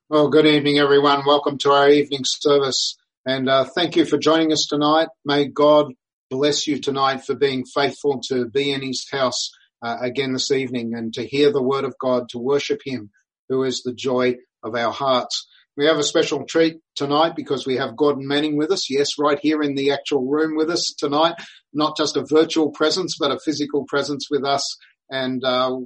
Well, good evening, everyone. Welcome to our evening service. And thank you for joining us tonight. May God bless you tonight for being faithful to be in his house again this evening and to hear the word of God, to worship him, who is the joy of our hearts. We have a special treat tonight because we have Gordon Manning with us. Yes, right here in the actual room with us tonight. Not just a virtual presence, but a physical presence with us. And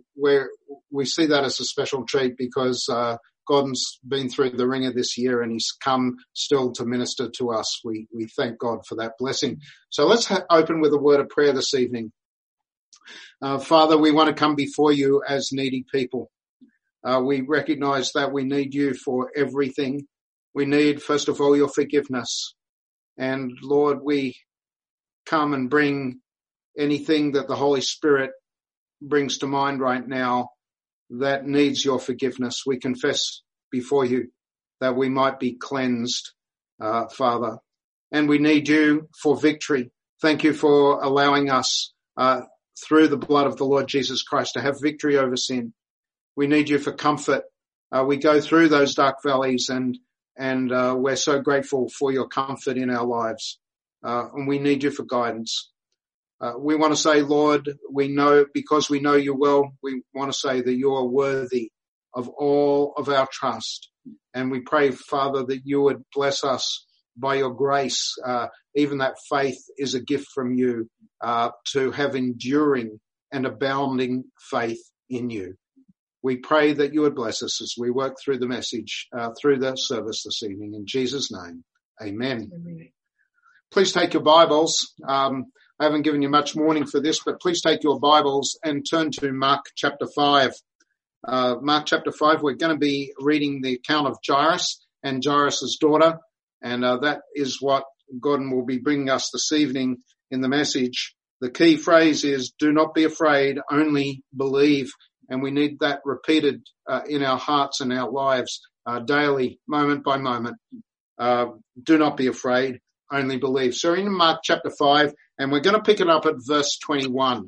we see that as a special treat because Gordon's been through the ringer this year and he's come still to minister to us. We thank God for that blessing. So let's open with a word of prayer this evening. Father, we want to come before you as needy people. We recognize that we need you for everything. We need, first of all, your forgiveness. And Lord, we come and bring anything that the Holy Spirit brings to mind right now that needs your forgiveness. We confess before you that we might be cleansed, Father. And we need you for victory. Thank you for allowing us, through the blood of the Lord Jesus Christ, to have victory over sin. We need you for comfort. We go through those dark valleys and we're so grateful for your comfort in our lives. And we need you for guidance. We want to say, Lord, because we know you well, we want to say that you are worthy of all of our trust. And we pray, Father, that you would bless us by your grace. Even that faith is a gift from you, to have enduring and abounding faith in you. We pray that you would bless us as we work through the message, through the service this evening. In Jesus' name, amen. Amen. Please take your Bibles. I haven't given you much warning for this, but please take your Bibles and turn to Mark chapter 5. Mark chapter 5, we're going to be reading the account of Jairus and Jairus' daughter, and that is what Gordon will be bringing us this evening in the message. The key phrase is, do not be afraid, only believe. And we need that repeated in our hearts and our lives daily, moment by moment. Do not be afraid, only believe. So in Mark chapter 5, and we're going to pick it up at verse 21.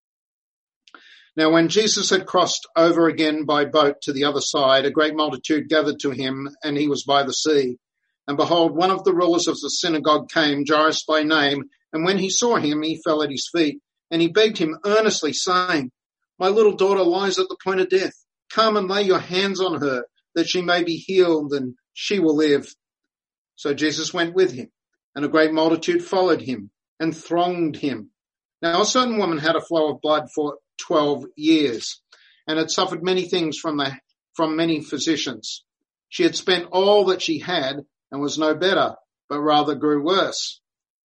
Now, when Jesus had crossed over again by boat to the other side, a great multitude gathered to him, and he was by the sea. And behold, one of the rulers of the synagogue came, Jairus by name, and when he saw him, he fell at his feet, and he begged him earnestly, saying, my little daughter lies at the point of death. Come and lay your hands on her, that she may be healed, and she will live. So Jesus went with him, and a great multitude followed him and thronged him. Now a certain woman had a flow of blood for 12 years, and had suffered many things from many physicians. She had spent all that she had, and was no better, but rather grew worse.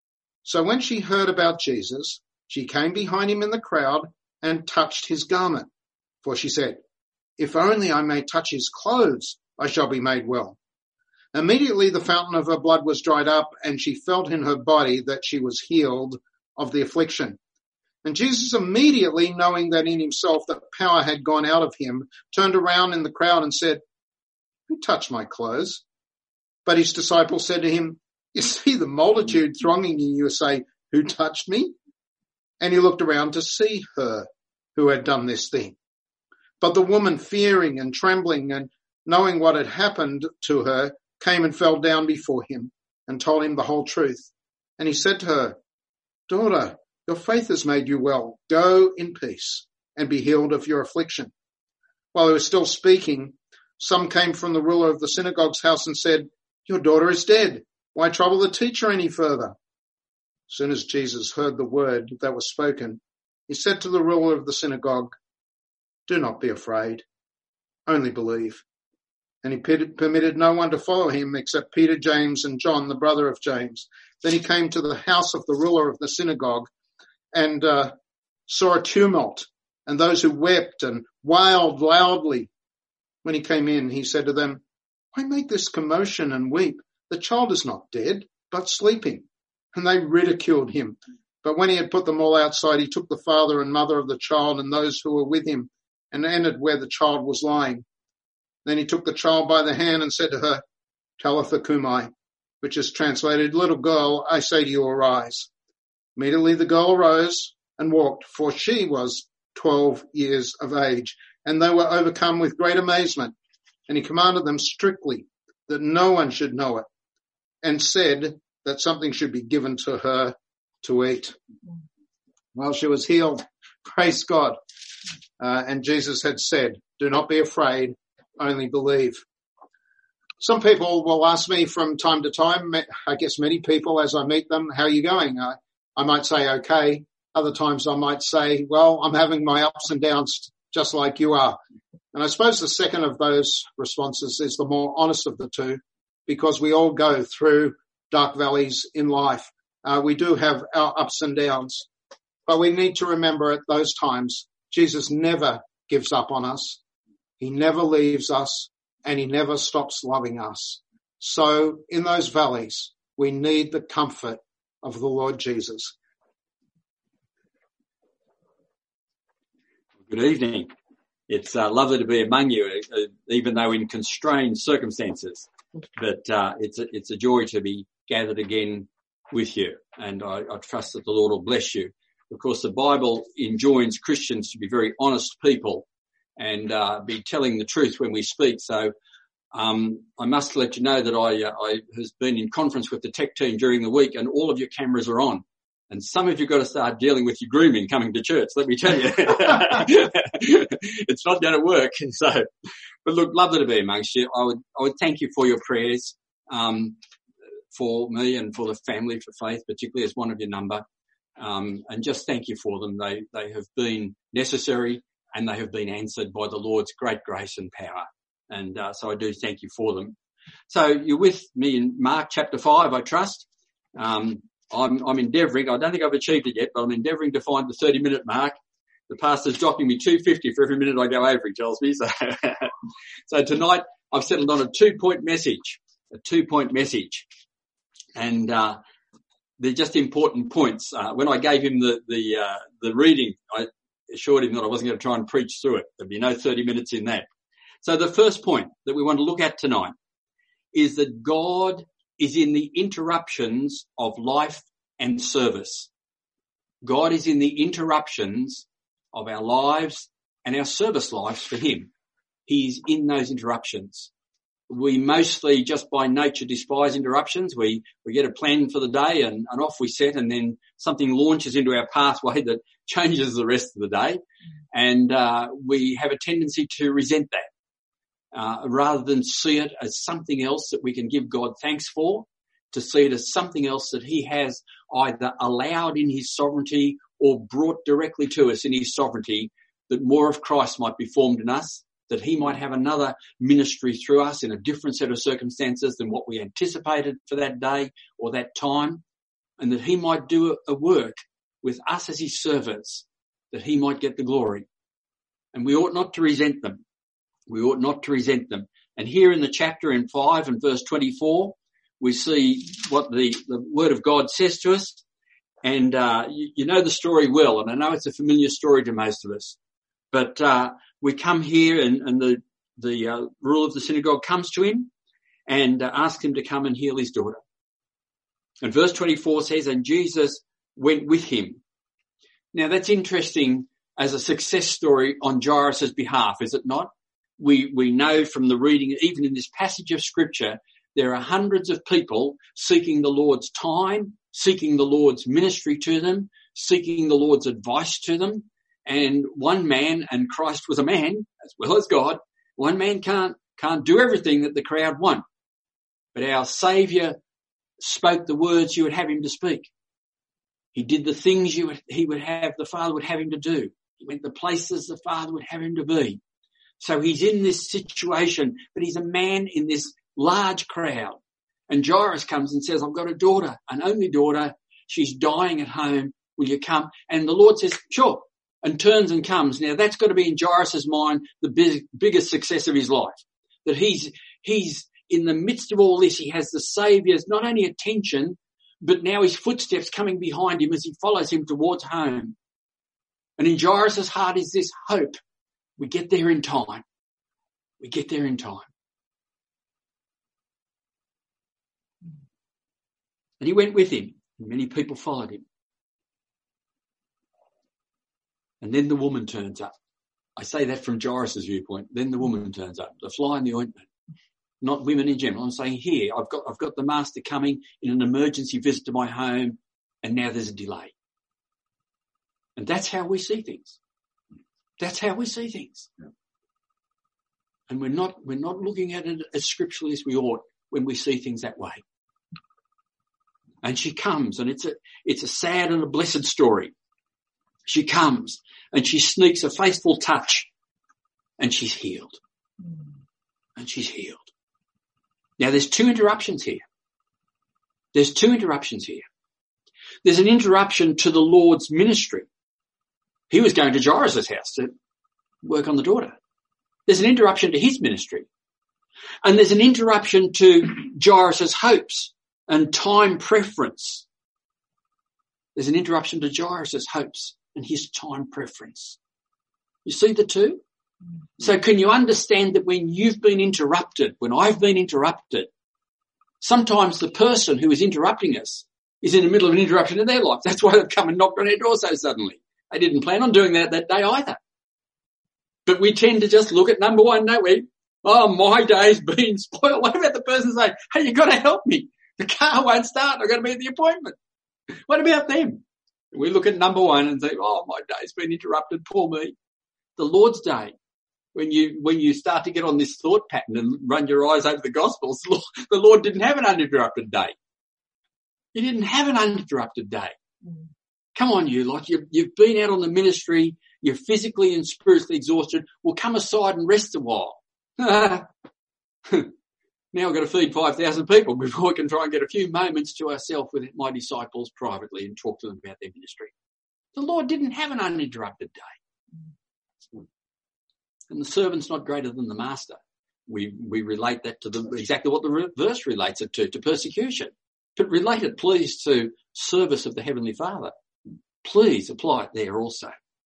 So when she heard about Jesus, she came behind him in the crowd, and touched his garment. For she said, if only I may touch his clothes, I shall be made well. Immediately the fountain of her blood was dried up, and she felt in her body that she was healed of the affliction. And Jesus, immediately knowing that in himself that power had gone out of him, turned around in the crowd and said, who touched my clothes? But his disciples said to him, you see the multitude thronging you, you say, who touched me? And he looked around to see her who had done this thing. But the woman, fearing and trembling and knowing what had happened to her, came and fell down before him and told him the whole truth. And he said to her, daughter, your faith has made you well. Go in peace and be healed of your affliction. While he was still speaking, some came from the ruler of the synagogue's house and said, your daughter is dead. Why trouble the teacher any further? As soon as Jesus heard the word that was spoken, he said to the ruler of the synagogue, do not be afraid, only believe. And he permitted no one to follow him except Peter, James, and John, the brother of James. Then he came to the house of the ruler of the synagogue and saw a tumult and those who wept and wailed loudly. When he came in, he said to them, why make this commotion and weep? The child is not dead, but sleeping. And they ridiculed him. But when he had put them all outside, he took the father and mother of the child and those who were with him and entered where the child was lying. Then he took the child by the hand and said to her, Talitha cumi, which is translated, little girl, I say to you, arise. Immediately the girl arose and walked, for she was 12 years of age, and they were overcome with great amazement. And he commanded them strictly that no one should know it, and said that something should be given to her to eat. Well, she was healed. Praise God. And Jesus had said, do not be afraid, only believe. Some people will ask me from time to time, I guess many people as I meet them, how are you going? I might say, okay. Other times I might say, well, I'm having my ups and downs just like you are. And I suppose the second of those responses is the more honest of the two, because we all go through dark valleys in life. We do have our ups and downs, but we need to remember at those times, Jesus never gives up on us. He never leaves us, and he never stops loving us. So in those valleys, we need the comfort of the Lord Jesus. Good evening. It's lovely to be among you, even though in constrained circumstances. But it's a joy to be gathered again with you, and I trust that the Lord will bless you. Of course, the Bible enjoins Christians to be very honest people and be telling the truth when we speak. So I must let you know that I has been in conference with the tech team during the week, and all of your cameras are on. And some of you got to start dealing with your grooming coming to church, let me tell you. It's not going to work. So, but look, lovely to be amongst you. I would thank you for your prayers, for me and for the family, for Faith, particularly as one of your number. And just thank you for them. They have been necessary, and they have been answered by the Lord's great grace and power. And so I do thank you for them. So you're with me in Mark chapter 5, I trust. I'm endeavouring, I don't think I've achieved it yet, but I'm endeavouring to find the 30-minute mark. The pastor's dropping me $2.50 for every minute I go over, he tells me. So tonight I've settled on a 2-point message. And they're just important points. When I gave him the reading, I assured him that I wasn't going to try and preach through it. There'd be no 30 minutes in that. So the first point that we want to look at tonight is that God is in the interruptions of life and service. God is in the interruptions of our lives and our service lives for him. He's in those interruptions. We mostly just by nature despise interruptions. We get a plan for the day and off we set, and then something launches into our pathway that changes the rest of the day. And we have a tendency to resent that. Rather than see it as something else that we can give God thanks for, to see it as something else that he has either allowed in his sovereignty or brought directly to us in his sovereignty, that more of Christ might be formed in us, that he might have another ministry through us in a different set of circumstances than what we anticipated for that day or that time, and that he might do a work with us as his servants, that he might get the glory. And we ought not to resent them. We ought not to resent them. And here in the chapter in 5 and verse 24, we see what the word of God says to us. And you know the story well, and I know it's a familiar story to most of us. But we come here, and the ruler of the synagogue comes to him and asks him to come and heal his daughter. And verse 24 says, and Jesus went with him. Now that's interesting as a success story on Jairus' behalf, is it not? We know from the reading, even in this passage of scripture, there are hundreds of people seeking the Lord's time, seeking the Lord's ministry to them, seeking the Lord's advice to them. And one man, and Christ was a man as well as God, one man can't do everything that the crowd want. But our Saviour spoke the words you would have him to speak. He did the things the Father would have him to do. He went the places the Father would have him to be. So he's in this situation, but he's a man in this large crowd. And Jairus comes and says, I've got a daughter, an only daughter. She's dying at home. Will you come? And the Lord says, sure, and turns and comes. Now that's got to be in Jairus' mind the biggest success of his life. That he's in the midst of all this, he has the Saviour's not only attention, but now his footsteps coming behind him as he follows him towards home. And in Jairus' heart is this hope. We get there in time. We get there in time. And he went with him. And many people followed him. And then the woman turns up. I say that from Jairus' viewpoint. Then the woman turns up, the fly in the ointment. Not women in general. I'm saying here, I've got the master coming in an emergency visit to my home, and now there's a delay. And that's how we see things. That's how we see things. Yeah. And we're not looking at it as scripturally as we ought when we see things that way. And she comes, and it's a sad and a blessed story. She comes and she sneaks a faithful touch, and she's healed. And she's healed. Now there's two interruptions here. There's an interruption to the Lord's ministry. He was going to Jairus' house to work on the daughter. There's an interruption to his ministry. And there's an interruption to Jairus' hopes and time preference. There's an interruption to Jairus' hopes and his time preference. You see the two? So can you understand that when you've been interrupted, when I've been interrupted, sometimes the person who is interrupting us is in the middle of an interruption in their life. That's why they've come and knocked on our door so suddenly. They didn't plan on doing that day either. But we tend to just look at number one, don't we? Oh, my day's been spoiled. What about the person saying, hey, you've got to help me. The car won't start. I've got to be at the appointment. What about them? We look at number one and think, oh, my day's been interrupted. Poor me. The Lord's day, when you start to get on this thought pattern and run your eyes over the Gospels, the Lord didn't have an uninterrupted day. He didn't have an uninterrupted day. Come on, you've been out on the ministry, you're physically and spiritually exhausted. Well, come aside and rest a while. Now I've got to feed 5,000 people before we can try and get a few moments to ourselves with my disciples privately and talk to them about their ministry. The Lord didn't have an uninterrupted day. And the servant's not greater than the master. We relate that to exactly what the verse relates it to persecution. But relate it, please, to service of the Heavenly Father. Please apply it there also.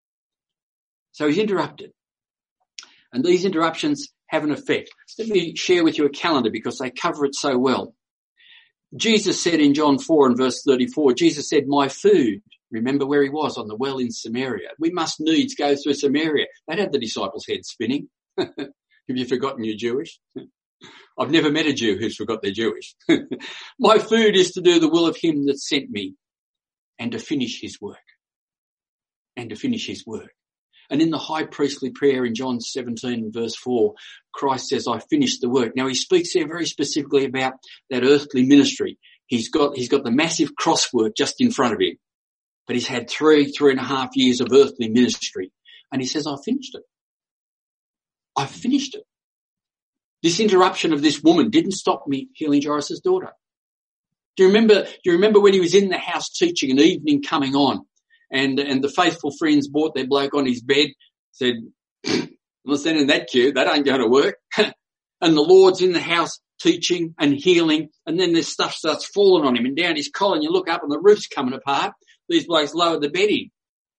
So he's interrupted. And these interruptions have an effect. Let me share with you a calendar because they cover it so well. Jesus said in John 4 and verse 34, Jesus said, my food, remember where he was on the well in Samaria. We must needs go through Samaria. That had the disciples' heads spinning. Have you forgotten you're Jewish? I've never met a Jew who's forgot they're Jewish. My food is to do the will of him that sent me and to finish his work. And to finish his work. And in the high priestly prayer in John 17 verse 4, Christ says, I finished the work. Now he speaks there very specifically about that earthly ministry. He's got the massive cross work just in front of him. But he's had 3.5 years of earthly ministry. And he says, I finished it. I finished it. This interruption of this woman didn't stop me healing Jairus' daughter. Do you remember when he was in the house teaching, an evening coming on, and the faithful friends brought their bloke on his bed, said, let's stand in that queue, that ain't going to work. And the Lord's in the house teaching and healing, and then this stuff starts falling on him and down his collar, and you look up and the roof's coming apart. These blokes lowered the bedding.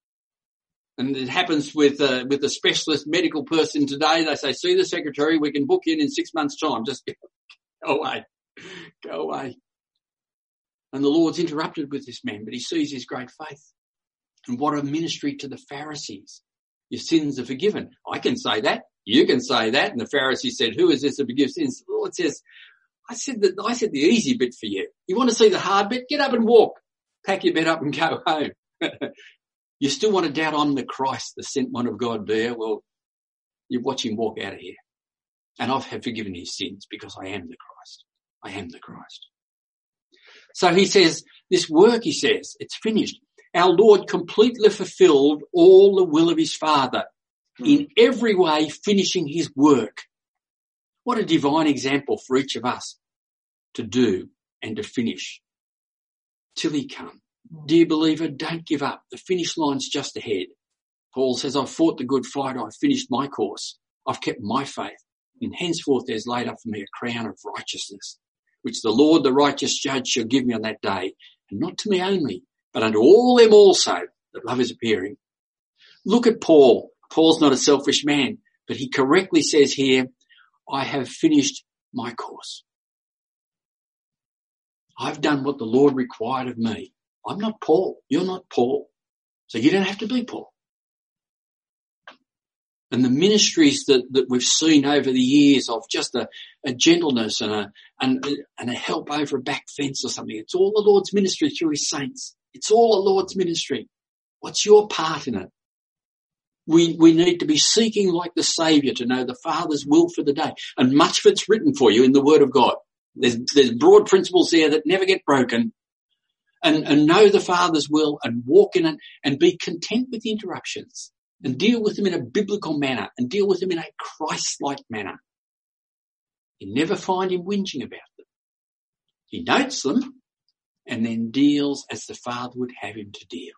And it happens with a specialist medical person today. They say, see the secretary, we can book you in 6 months' time. Just go away. Go away. And the Lord's interrupted with this man, but he sees his great faith. And what a ministry to the Pharisees. Your sins are forgiven. I can say that. You can say that. And the Pharisees said, who is this to forgive sins? The Lord says, I said the easy bit for you. You want to see the hard bit? Get up and walk. Pack your bed up and go home. You still want to doubt I'm the Christ, the sent one of God there? Well, you watch him walk out of here. And I've forgiven his sins because I am the Christ. I am the Christ. So he says, this work, he says, it's finished. Our Lord completely fulfilled all the will of his Father in every way, finishing his work. What a divine example for each of us to do and to finish till he comes. Dear believer, don't give up. The finish line's just ahead. Paul says, I've fought the good fight. I've finished my course. I've kept my faith. And henceforth there's laid up for me a crown of righteousness, which the Lord, the righteous judge, shall give me on that day. And not to me only, but unto all them also that love is appearing. Look at Paul. Paul's not a selfish man, but he correctly says here, I have finished my course. I've done what the Lord required of me. I'm not Paul. You're not Paul. So you don't have to be Paul. And the ministries that we've seen over the years of just a gentleness and a help over a back fence or something. It's all the Lord's ministry through his saints. It's all the Lord's ministry. What's your part in it? We need to be seeking like the Saviour to know the Father's will for the day. And much of it's written for you in the Word of God. There's broad principles there that never get broken. And know the Father's will and walk in it and be content with the interruptions and deal with them in a biblical manner and deal with them in a Christ-like manner. You never find him whinging about them. He notes them and then deals as the Father would have him to deal.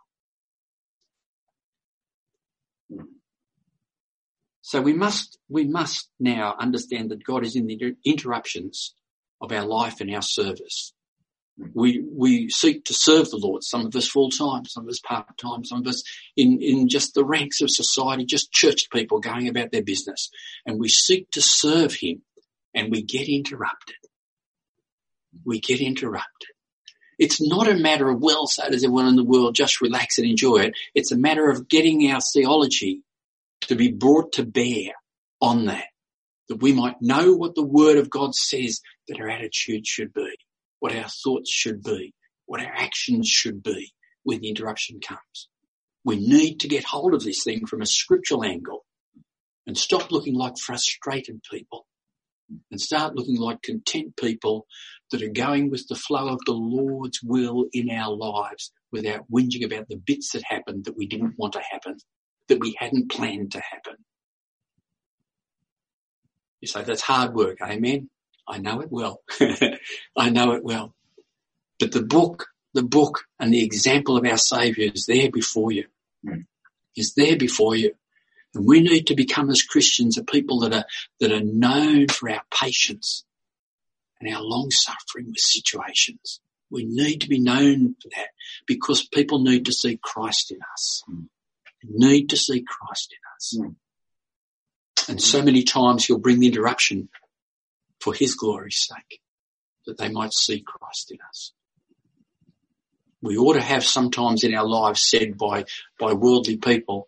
So we must now understand that God is in the interruptions of our life and our service. We seek to serve the Lord, some of us full-time, some of us part-time, some of us in just the ranks of society, just church people going about their business. And we seek to serve him and we get interrupted. We get interrupted. It's not a matter of, well, so does everyone in the world, just relax and enjoy it. It's a matter of getting our theology to be brought to bear on that we might know what the Word of God says that our attitude should be, what our thoughts should be, what our actions should be when the interruption comes. We need to get hold of this thing from a scriptural angle and stop looking like frustrated people and start looking like content people that are going with the flow of the Lord's will in our lives without whinging about the bits that happened that we didn't want to happen, that we hadn't planned to happen. You say, that's hard work, amen? I know it well. I know it well. But the book and the example of our Saviour is there before you. Is there before you. And we need to become as Christians a people that are known for our patience and our long suffering with situations. We need to be known for that because people need to see Christ in us. Need to see Christ in us. And so many times he'll bring the interruption for his glory's sake, that they might see Christ in us. We ought to have sometimes in our lives said by worldly people,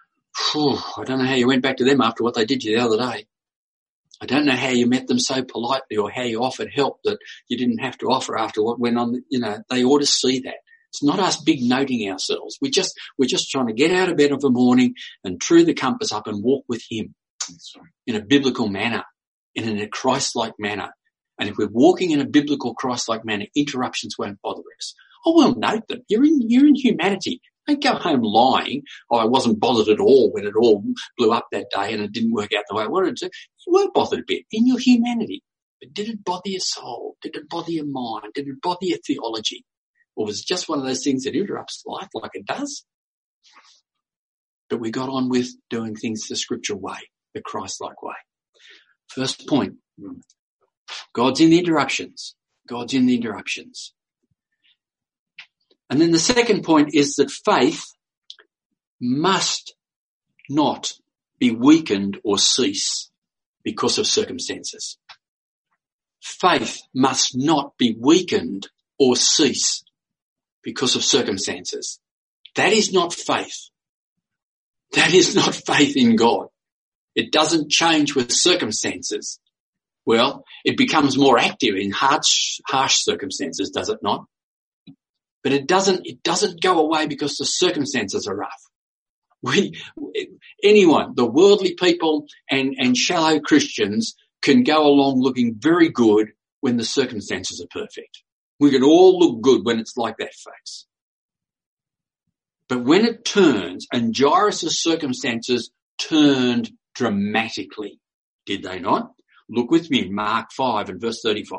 I don't know how you went back to them after what they did to you the other day. I don't know how you met them so politely or how you offered help that you didn't have to offer after what went on. You know, they ought to see that. It's not us big noting ourselves. We're just trying to get out of bed of a morning and true the compass up and walk with him in a biblical manner, in a Christ-like manner. And if we're walking in a biblical Christ-like manner, interruptions won't bother us. Oh, well, note them. You're in humanity. Don't go home lying. Oh, I wasn't bothered at all when it all blew up that day and it didn't work out the way I wanted to. You weren't bothered a bit in your humanity. But did it bother your soul? Did it bother your mind? Did it bother your theology? Or was it just one of those things that interrupts life like it does? But we got on with doing things the scriptural way, the Christ-like way. First point, God's in the interruptions. God's in the interruptions. And then the second point is that faith must not be weakened or cease because of circumstances. Faith must not be weakened or cease because of circumstances. That is not faith. That is not faith in God. It doesn't change with circumstances. Well, it becomes more active in harsh circumstances, does it not? But it doesn't go away because the circumstances are rough. Anyone, the worldly people and shallow Christians can go along looking very good when the circumstances are perfect. We can all look good when it's like that, folks. But when it turns, and Jairus' circumstances turned dramatically, did they not? Look with me in Mark 5 and verse 35.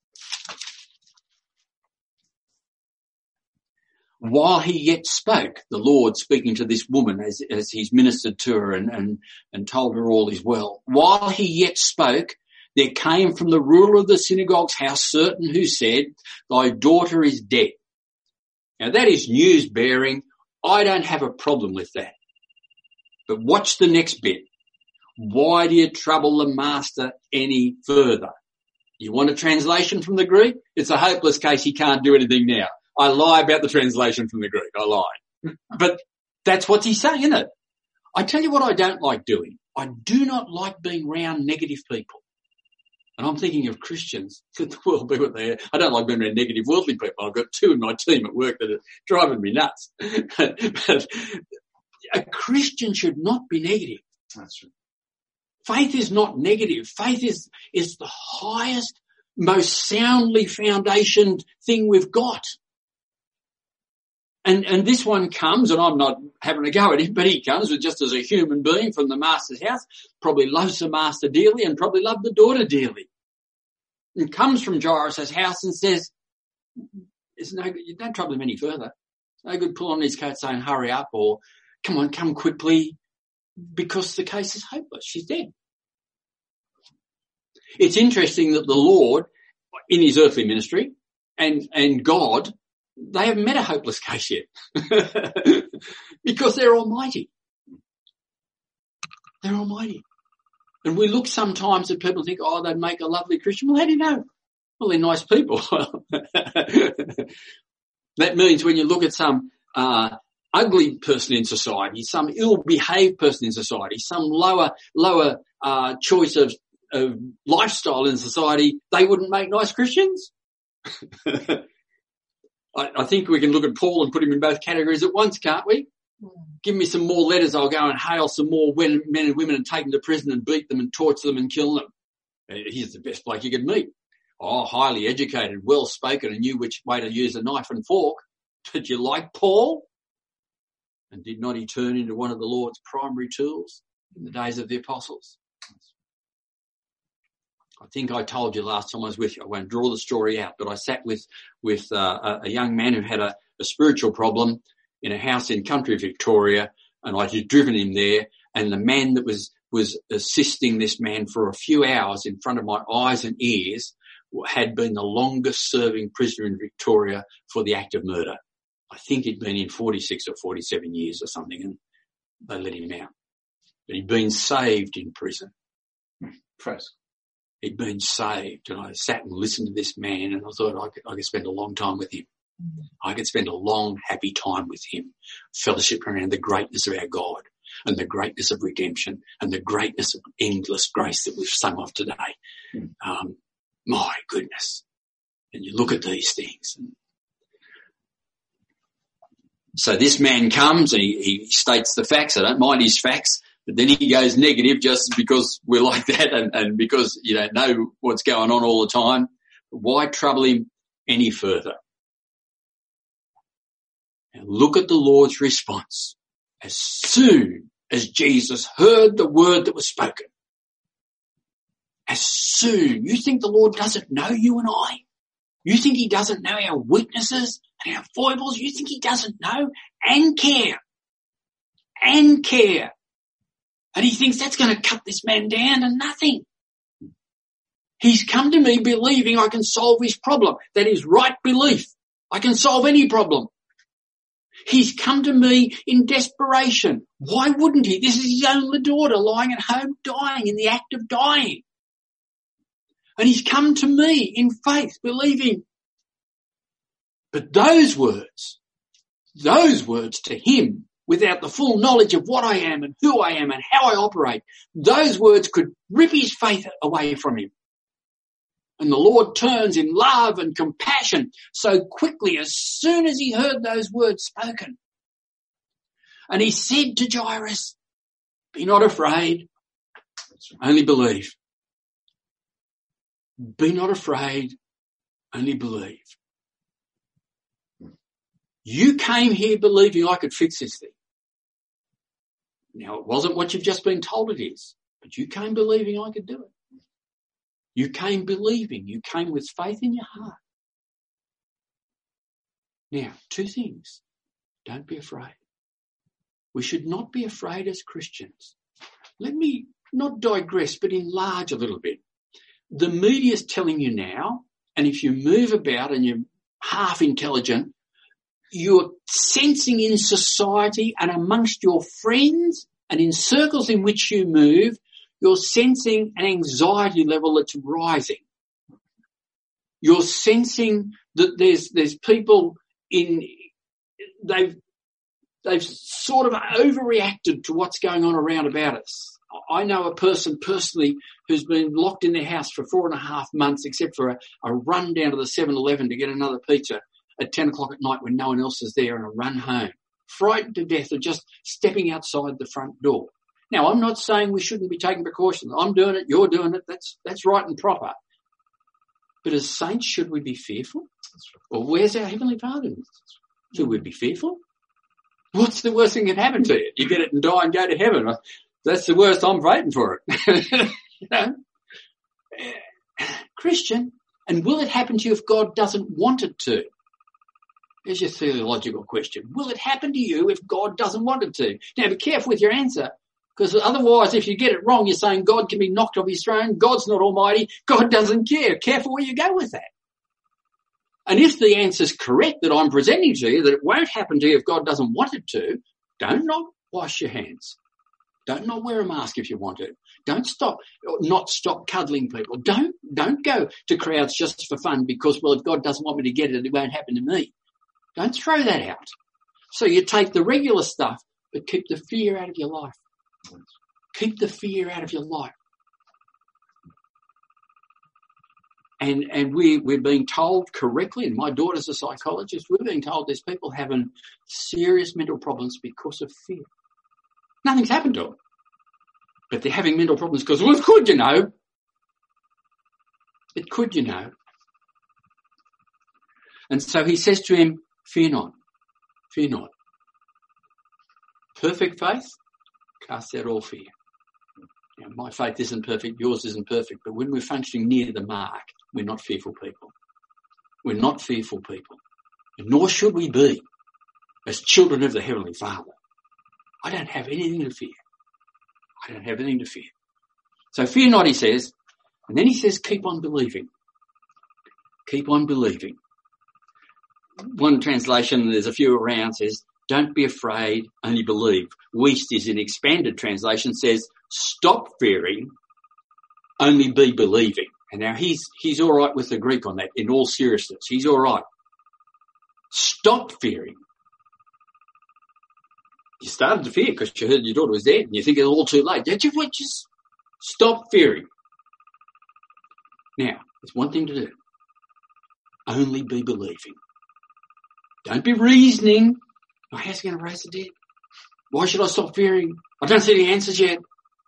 While he yet spoke, the Lord speaking to this woman as he's ministered to her and told her all is well. While he yet spoke, there came from the ruler of the synagogue's house certain who said, thy daughter is dead. Now that is news bearing. I don't have a problem with that. But watch the next bit. Why do you trouble the master any further? You want a translation from the Greek? It's a hopeless case. He can't do anything now. I lie about the translation from the Greek. I lie. But that's what he's saying, isn't it? I tell you what I don't like doing. I do not like being around negative people. And I'm thinking of Christians. Let the world be what they are. I don't like being around negative worldly people. I've got 2 in my team at work that are driving me nuts. But a Christian should not be negative. That's right. Faith is not negative. Faith is the highest, most soundly foundationed thing we've got. And this one comes, and I'm not having a go at him, but he comes with just as a human being from the master's house, probably loves the master dearly and probably loved the daughter dearly. And comes from Jairus' house and says, "It's no good, don't trouble him any further. It's no good pulling on his coat saying, hurry up, or come on, come quickly, because the case is hopeless. She's dead." It's interesting that the Lord, in his earthly ministry, and God, they haven't met a hopeless case yet because they're almighty. They're almighty. And we look sometimes at people and think, oh, they'd make a lovely Christian. Well, how do you know? Well, they're nice people. That means when you look at some ugly person in society, some ill-behaved person in society, some lower choice of lifestyle in society, they wouldn't make nice Christians. I think we can look at Paul and put him in both categories at once, can't we? Give me some more letters, I'll go and hail some more men and women and take them to prison and beat them and torture them and kill them. He's the best bloke you could meet. Oh, highly educated, well-spoken, and knew which way to use a knife and fork. Did you like Paul? And did not he turn into one of the Lord's primary tools in the days of the apostles? I think I told you last time I was with you. I won't draw the story out, but I sat with a young man who had a spiritual problem in a house in country Victoria, and I had driven him there, and the man that was assisting this man for a few hours in front of my eyes and ears had been the longest serving prisoner in Victoria for the act of murder. I think he'd been in 46 or 47 years or something, and they let him out. But he'd been saved in prison. Praise. He'd been saved, and I sat and listened to this man, and I thought I could spend a long time with him. I could spend a long, happy time with him, fellowship around the greatness of our God and the greatness of redemption and the greatness of endless grace that we've sung of today. My goodness. And you look at these things. So this man comes and he states the facts. I don't mind his facts. But then he goes negative just because we're like that and because you don't know what's going on all the time. Why trouble him any further? And look at the Lord's response. As soon as Jesus heard the word that was spoken, as soon, you think the Lord doesn't know you and I? You think he doesn't know our weaknesses and our foibles? You think he doesn't know and care? And care. And he thinks that's going to cut this man down to nothing. He's come to me believing I can solve his problem. That is right belief. I can solve any problem. He's come to me in desperation. Why wouldn't he? This is his only daughter lying at home dying, in the act of dying. And he's come to me in faith, believing. But those words to him, without the full knowledge of what I am and who I am and how I operate, those words could rip his faith away from him. And the Lord turns in love and compassion so quickly as soon as he heard those words spoken. And he said to Jairus, be not afraid, only believe. Be not afraid, only believe. You came here believing I could fix this thing. Now, it wasn't what you've just been told it is, but you came believing I could do it. You came believing. You came with faith in your heart. Now, 2 things. Don't be afraid. We should not be afraid as Christians. Let me not digress, but enlarge a little bit. The media is telling you now, and if you move about and you're half intelligent, you're sensing in society and amongst your friends and in circles in which you move, you're sensing an anxiety level that's rising. You're sensing that there's people they've sort of overreacted to what's going on around about us. I know a person personally who's been locked in their house for 4.5 months, except for a run down to the 7-Eleven to get another pizza at 10 o'clock at night when no one else is there, and a run home, frightened to death of just stepping outside the front door. Now, I'm not saying we shouldn't be taking precautions. I'm doing it, you're doing it, that's right and proper. But as saints, should we be fearful? Or where's our Heavenly Father? Should we be fearful? What's the worst thing that can happen to you? You get it and die and go to heaven. That's the worst. I'm waiting for it. You know? Christian, and will it happen to you if God doesn't want it to? Here's your theological question. Will it happen to you if God doesn't want it to? Now, be careful with your answer, because otherwise, if you get it wrong, you're saying God can be knocked off his throne, God's not almighty, God doesn't care. Careful where you go with that. And if the answer's correct that I'm presenting to you, that it won't happen to you if God doesn't want it to, don't not wash your hands. Don't not wear a mask if you want to. Don't not stop cuddling people. Don't go to crowds just for fun because, well, if God doesn't want me to get it, it won't happen to me. Don't throw that out. So you take the regular stuff, but keep the fear out of your life. Keep the fear out of your life. And we're being told correctly, and my daughter's a psychologist, we're being told there's people having serious mental problems because of fear. Nothing's happened to them. But they're having mental problems because, well, it could, you know. It could, you know. And so he says to him, fear not, fear not. Perfect faith casts out all fear. Now, my faith isn't perfect, yours isn't perfect, but when we're functioning near the mark, we're not fearful people. We're not fearful people. And nor should we be as children of the Heavenly Father. I don't have anything to fear. I don't have anything to fear. So fear not, he says. And then he says, keep on believing. Keep on believing. One translation, there's a few around, says, don't be afraid, only believe. Wuest is an expanded translation, says, stop fearing, only be believing. And now he's all right with the Greek on that, in all seriousness. He's all right. Stop fearing. You started to fear because you heard your daughter was dead and you think it's all too late. Just stop fearing. Now, there's one thing to do. Only be believing. Don't be reasoning. Oh, how's he going to raise the dead? Why should I stop fearing? I don't see the answers yet.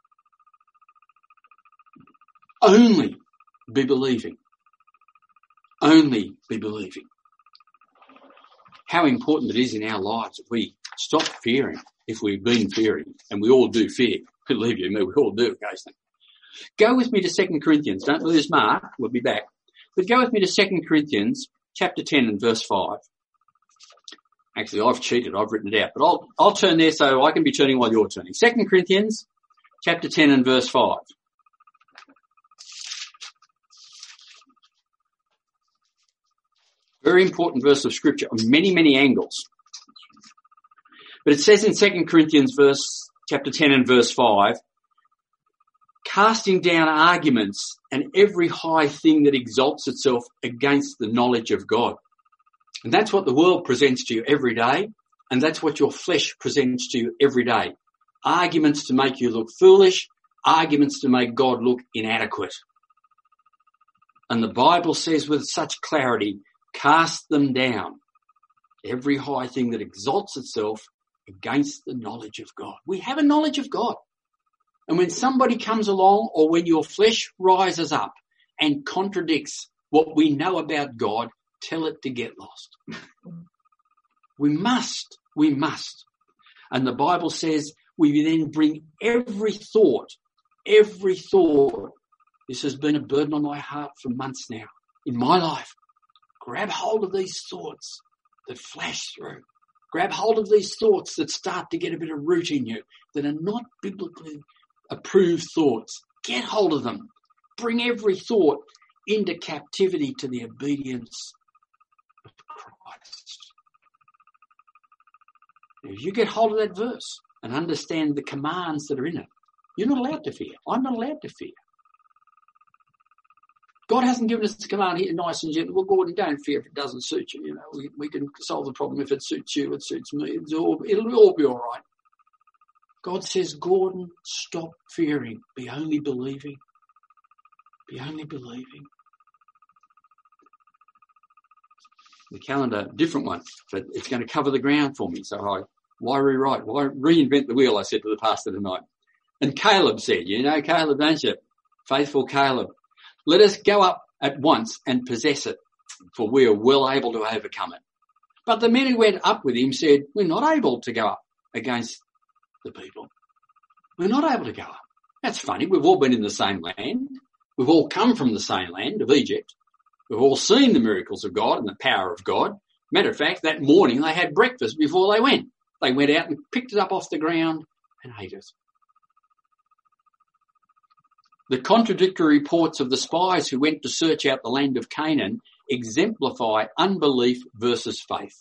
Only be believing. Only be believing. How important it is in our lives if we stop fearing, if we've been fearing, and we all do fear. Believe you me, we all do occasionally. Go with me to 2 Corinthians. Don't lose Mark. We'll be back. But go with me to 2 Corinthians chapter 10 and verse 5. Actually, I've cheated. I've written it out. But I'll turn there so I can be turning while you're turning. 2 Corinthians chapter 10 and verse 5. Very important verse of scripture on many, many angles. But it says in 2 Corinthians chapter 10 and verse 5, casting down arguments and every high thing that exalts itself against the knowledge of God. And that's what the world presents to you every day, and that's what your flesh presents to you every day. Arguments to make you look foolish, arguments to make God look inadequate. And the Bible says with such clarity, cast them down. Every high thing that exalts itself against the knowledge of God. We have a knowledge of God. And when somebody comes along or when your flesh rises up and contradicts what we know about God, tell it to get lost. We must. And the Bible says we then bring every thought. This has been a burden on my heart for months now. In my life, grab hold of these thoughts that flash through. Grab hold of these thoughts that start to get a bit of root in you, that are not biblically approved thoughts. Get hold of them. Bring every thought into captivity to the obedience of Christ. If you get hold of that verse and understand the commands that are in it, you're not allowed to fear. I'm not allowed to fear. God hasn't given us the command here, nice and gentle. Well, Gordon, don't fear if it doesn't suit you. You know, we can solve the problem if it suits you, it suits me. It'll all be all right. God says, Gordon, stop fearing. Be only believing. Be only believing. The calendar, different one, but it's going to cover the ground for me. So why rewrite? Why reinvent the wheel? I said to the pastor tonight. And Caleb said, you know Caleb, don't you? Faithful Caleb. Let us go up at once and possess it, for we are well able to overcome it. But the men who went up with him said, we're not able to go up against the people. We're not able to go up. That's funny. We've all been in the same land. We've all come from the same land of Egypt. We've all seen the miracles of God and the power of God. Matter of fact, that morning they had breakfast before they went. They went out and picked it up off the ground and ate it. The contradictory reports of the spies who went to search out the land of Canaan exemplify unbelief versus faith.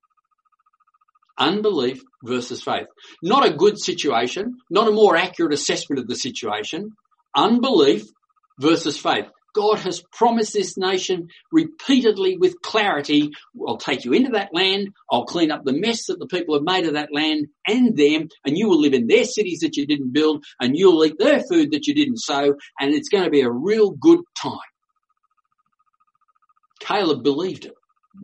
Unbelief versus faith. Not a good situation, not a more accurate assessment of the situation. Unbelief versus faith. God has promised this nation repeatedly with clarity, I'll take you into that land, I'll clean up the mess that the people have made of that land and them, and you will live in their cities that you didn't build, and you'll eat their food that you didn't sow, and it's going to be a real good time. Caleb believed it.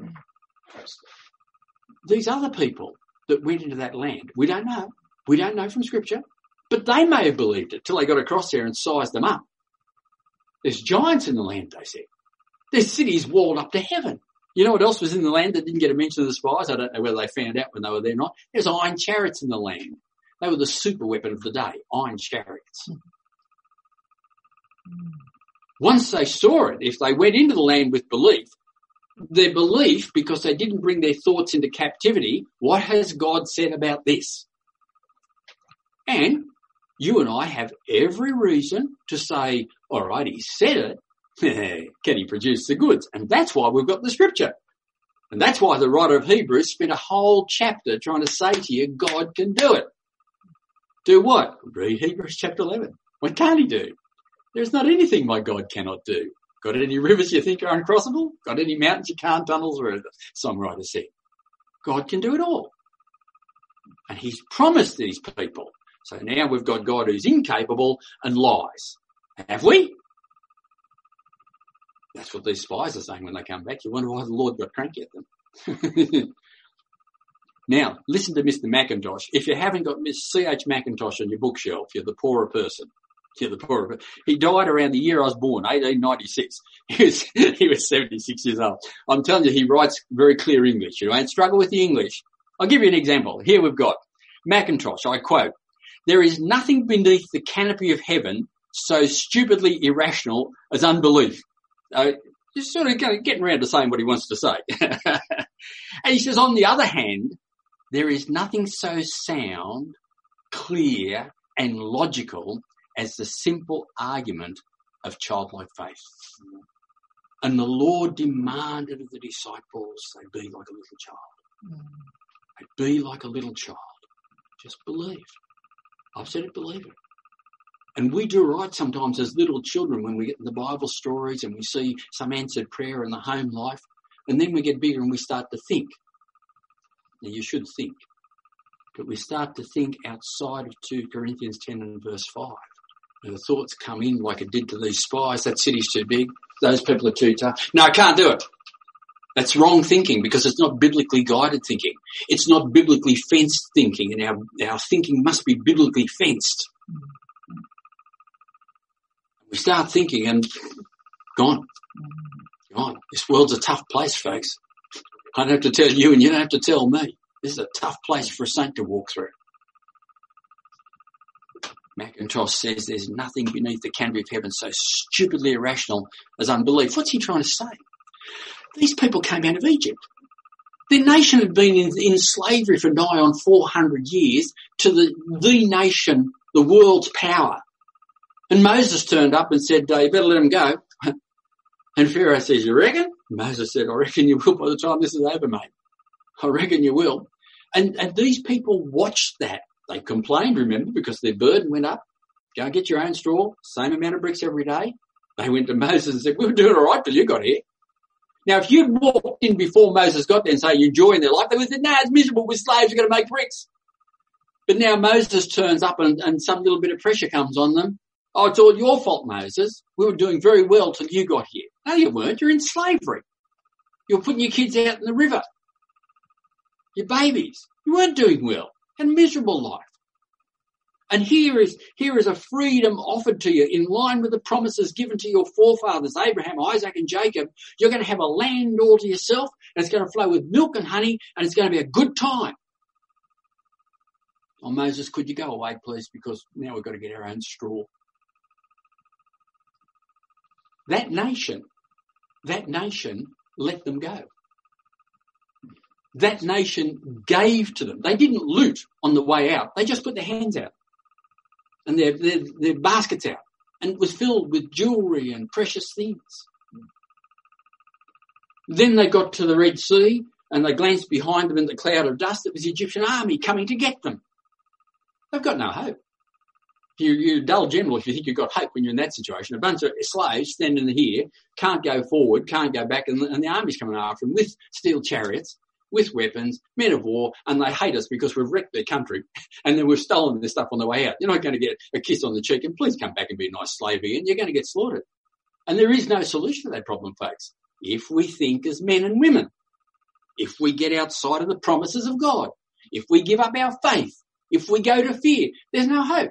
These other people that went into that land, we don't know. We don't know from Scripture, but they may have believed it till they got across there and sized them up. There's giants in the land, they said. There's cities walled up to heaven. You know what else was in the land that didn't get a mention of the spies? I don't know whether they found out when they were there or not. There's iron chariots in the land. They were the super weapon of the day, iron chariots. Once they saw it, if they went into the land with belief, their belief, because they didn't bring their thoughts into captivity, what has God said about this? And you and I have every reason to say, all right, he said it. Can he produce the goods? And that's why we've got the Scripture. And that's why the writer of Hebrews spent a whole chapter trying to say to you, God can do it. Do what? Read Hebrews chapter 11. What can't he do? There's not anything my God cannot do. Got any rivers you think are uncrossable? Got any mountains you can't tunnel through? The songwriter said. God can do it all. And he's promised these people. So now we've got God who's incapable and lies. Have we? That's what these spies are saying when they come back. You wonder why the Lord got cranky at them. Now, listen to Mr. Mackintosh. If you haven't got Mr. C.H. Mackintosh on your bookshelf, you're the poorer person. He died around the year I was born, 1896. He was 76 years old. I'm telling you, he writes very clear English. You won't struggle with the English. I'll give you an example. Here we've got Mackintosh, I quote, "There is nothing beneath the canopy of heaven so stupidly irrational as unbelief." Just sort of getting around to saying what he wants to say. And he says, on the other hand, there is nothing so sound, clear, and logical as the simple argument of childlike faith. And the Lord demanded of the disciples they be like a little child. They be like a little child. Just believe. I've said it, believe it. And we do right sometimes as little children when we get the Bible stories and we see some answered prayer in the home life. And then we get bigger and we start to think. Now you should think. But we start to think outside of 2 Corinthians 10 and verse 5. And the thoughts come in like it did to these spies. That city's too big. Those people are too tough. No, I can't do it. That's wrong thinking because it's not biblically guided thinking. It's not biblically fenced thinking, and our thinking must be biblically fenced. We start thinking and gone. This world's a tough place, folks. I don't have to tell you and you don't have to tell me. This is a tough place for a saint to walk through. Mackintosh says there's nothing beneath the canopy of heaven so stupidly irrational as unbelief. What's he trying to say? These people came out of Egypt. Their nation had been in slavery for nigh on 400 years to the nation, the world's power. And Moses turned up and said, you better let them go. And Pharaoh says, you reckon? Moses said, I reckon you will by the time this is over, mate. I reckon you will. And these people watched that. They complained, remember, because their burden went up. Go and get your own straw, same amount of bricks every day. They went to Moses and said, we were doing all right till you got here. Now, if you'd walked in before Moses got there and say you're enjoying their life, they would have said, no, it's miserable with slaves, we've got to make bricks. But now Moses turns up and some little bit of pressure comes on them. Oh, it's all your fault, Moses. We were doing very well till you got here. No, you weren't. You're in slavery. You're putting your kids out in the river. Your babies. You weren't doing well. A miserable life. And here is a freedom offered to you in line with the promises given to your forefathers, Abraham, Isaac and Jacob. You're going to have a land all to yourself, and it's going to flow with milk and honey, and it's going to be a good time. Oh, Moses, could you go away, please, because now we've got to get our own straw. That nation let them go. That nation gave to them. They didn't loot on the way out. They just put their hands out and their baskets out, and it was filled with jewelry and precious things. Then they got to the Red Sea and they glanced behind them in the cloud of dust. It was the Egyptian army coming to get them. They've got no hope. You're a dull general if you think you've got hope when you're in that situation. A bunch of slaves standing here, can't go forward, can't go back, and the army's coming after them with steel chariots, with weapons, men of war, and they hate us because we've wrecked their country and then we've stolen their stuff on the way out. You're not going to get a kiss on the cheek and please come back and be a nice slave again. You're going to get slaughtered. And there is no solution to that problem, folks, if we think as men and women, if we get outside of the promises of God, if we give up our faith, if we go to fear, there's no hope.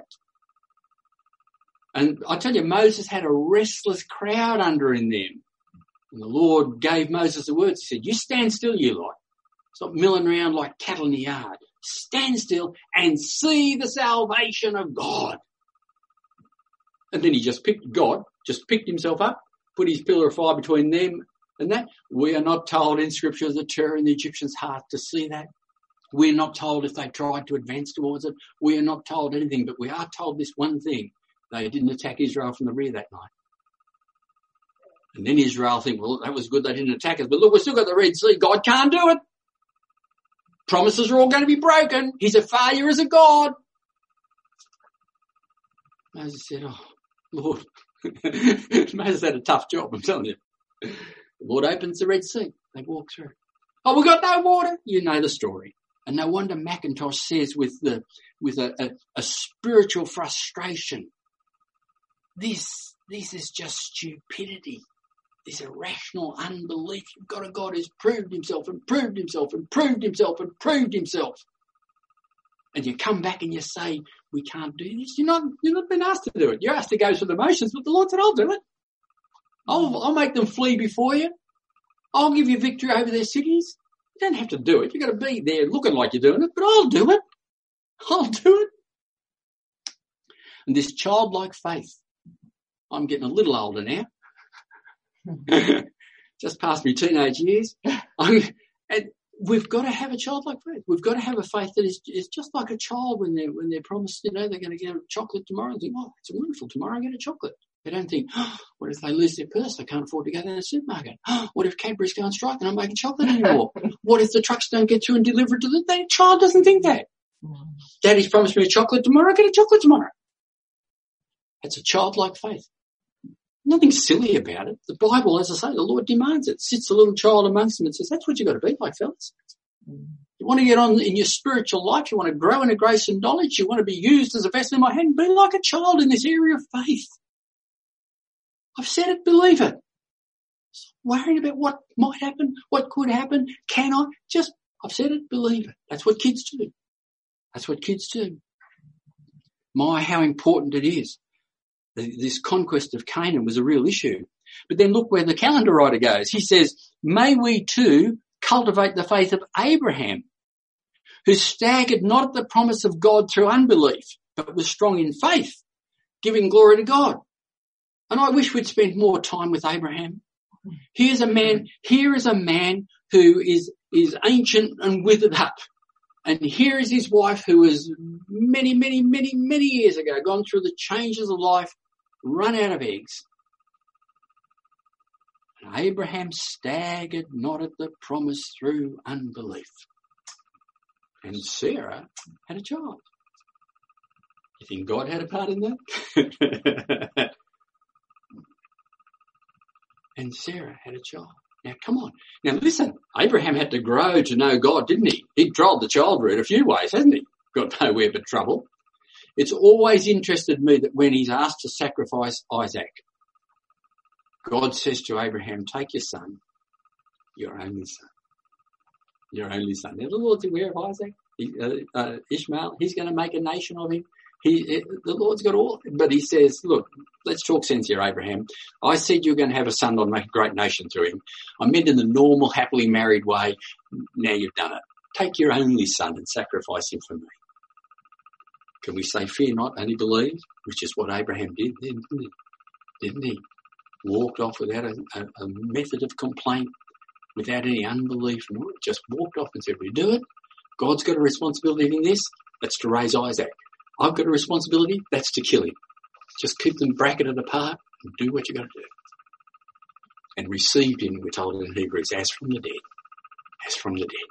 And I tell you, Moses had a restless crowd under in them. And the Lord gave Moses the words. He said, you stand still, you lot. Stop milling around like cattle in the yard. Stand still and see the salvation of God. And then he just picked himself up, put his pillar of fire between them and that. We are not told in Scripture the terror in the Egyptians' heart to see that. We're not told if they tried to advance towards it. We are not told anything, but we are told this one thing. They didn't attack Israel from the rear that night. And then Israel think, well, that was good they didn't attack us. But look, we've still got the Red Sea. God can't do it. Promises are all going to be broken. He's a failure as a God. Moses said, oh, Lord. Moses had a tough job, I'm telling you. The Lord opens the Red Sea. They walk through. Oh, we've got no water. You know the story. And no wonder McIntosh says with a spiritual frustration, this is just stupidity. This irrational unbelief. You've got a God who's proved himself and proved himself and proved himself and proved himself. And you come back and you say, we can't do this. You're not been asked to do it. You're asked to go through the motions, but the Lord said, I'll do it. I'll make them flee before you. I'll give you victory over their cities. You don't have to do it. You've got to be there looking like you're doing it, but I'll do it. I'll do it. And this childlike faith, I'm getting a little older now. Just past my teenage years. And we've got to have a childlike faith. We've got to have a faith that is just like a child when they're promised, they're going to get a chocolate tomorrow and think, oh, it's wonderful. Tomorrow I get a chocolate. They don't think, oh, what if they lose their purse? They can't afford to go to the supermarket. Oh, what if Cadbury's go on strike and I'm making chocolate anymore? What if the trucks don't get through and deliver it to them? That child doesn't think that. Daddy's promised me a chocolate tomorrow. I get a chocolate tomorrow. It's a childlike faith. Nothing silly about it. The Bible, as I say, the Lord demands it. Sits a little child amongst them and says, that's what you've got to be like, fellas. You want to get on in your spiritual life. You want to grow in a grace and knowledge. You want to be used as a vessel in my hand. Be like a child in this area of faith. I've said it, believe it. Stop worrying about what might happen, what could happen, cannot. I've said it, believe it. That's what kids do. That's what kids do. My, how important it is. This conquest of Canaan was a real issue. But then look where the calendar writer goes. He says, may we too cultivate the faith of Abraham, who staggered not at the promise of God through unbelief, but was strong in faith, giving glory to God. And I wish we'd spent more time with Abraham. Here is a man who is ancient and withered up. And here is his wife who has many, many, many, many years ago gone through the changes of life, run out of eggs. And Abraham staggered not at the promise through unbelief. And Sarah had a child. You think God had a part in that? And Sarah had a child. Now, come on. Now, listen, Abraham had to grow to know God, didn't he? He tried the child route a few ways, hasn't he? got nowhere but trouble. It's always interested me that when he's asked to sacrifice Isaac, God says to Abraham, take your son, your only son. Your only son. Now, the Lord's aware of Isaac, Ishmael. He's going to make a nation of him. The Lord's got all, but he says, look, let's talk sense here, Abraham. I said you're going to have a son, I'll make a great nation through him. I meant in the normal, happily married way. Now you've done it. Take your only son and sacrifice him for me. Can we say, fear not, only believe? Which is what Abraham did then, didn't he? Walked off without a method of complaint, without any unbelief. Just walked off and said, we do it. God's got a responsibility in this. That's to raise Isaac. I've got a responsibility. That's to kill him. Just keep them bracketed apart and do what you got to do. And received him, we're told in Hebrews, as from the dead. As from the dead.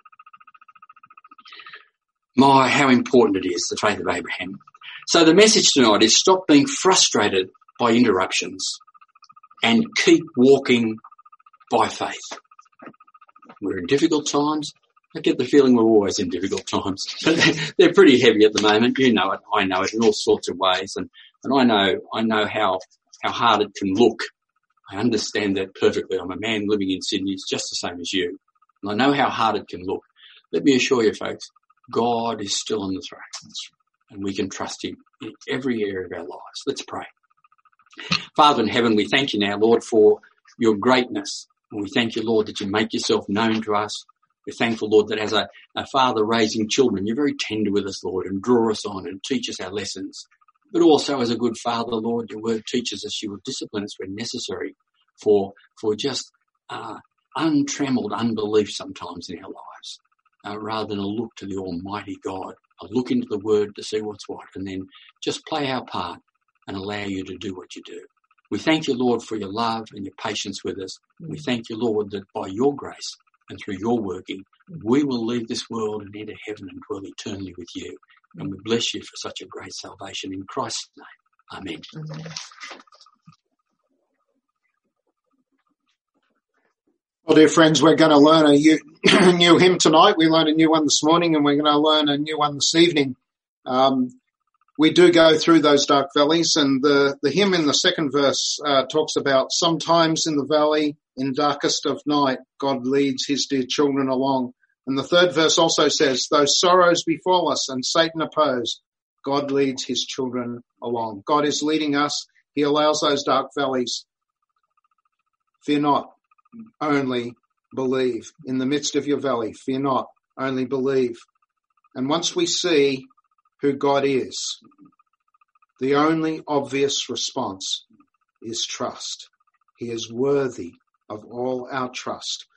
My, how important it is, the faith of Abraham. So the message tonight is stop being frustrated by interruptions and keep walking by faith. We're in difficult times. I get the feeling we're always in difficult times. But they're pretty heavy at the moment. You know it. I know it in all sorts of ways. And I know how hard it can look. I understand that perfectly. I'm a man living in Sydney. It's just the same as you. And I know how hard it can look. Let me assure you, folks, God is still on the throne. And we can trust him in every area of our lives. Let's pray. Father in heaven, we thank you now, Lord, for your greatness. And we thank you, Lord, that you make yourself known to us. We're thankful, Lord, that as a father raising children, you're very tender with us, Lord, and draw us on and teach us our lessons. But also as a good father, Lord, your word teaches us you will discipline us when necessary for just untrammeled unbelief sometimes in our lives, rather than a look to the Almighty God, a look into the word to see what's what, and then just play our part and allow you to do what you do. We thank you, Lord, for your love and your patience with us. We thank you, Lord, that by your grace and through your working, we will leave this world and enter heaven and dwell eternally with you. And we bless you for such a great salvation in Christ's name. Amen. Amen. Well, dear friends, we're going to learn a new hymn tonight. We learned a new one this morning, and we're going to learn a new one this evening. We do go through those dark valleys, and the hymn in the second verse talks about sometimes in the valley, in darkest of night, God leads his dear children along. And the third verse also says, though sorrows befall us and Satan oppose, God leads his children along. God is leading us. He allows those dark valleys. Fear not, only believe. In the midst of your valley, fear not, only believe. And once we see who God is, the only obvious response is trust. He is worthy of all our trust.